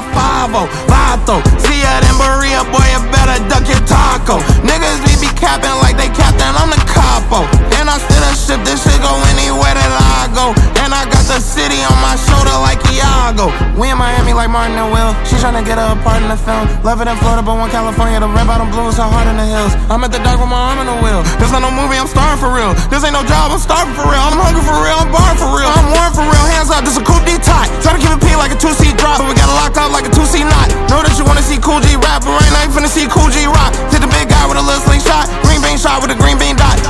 a 5-0, Vato. See ya in Berea, boy, you better duck your taco. Niggas be capping like they captain, I'm the capo. And I still a ship, this shit go anywhere that I go. And I got the city on my shoulder like Iago. We in Miami like Martin and Will. She tryna get her a part in the film. Love it in Florida, but one California. The red bottom blues are hard in the hills. I'm at the dock with my arm in the wheel. This not no movie, I'm starving for real. This ain't no job, I'm starving for real. I'm hungry for real, I'm barring for real. I'm warm for real, hands up, this a coupe D-Tot. Try to keep it P like a 2C drop, but we got it locked up like a 2C knot. Know that you wanna see Cool G rap, but right now you finna see Cool G rock. Hit the big guy with a little slingshot, green bean shot with a green bean dot.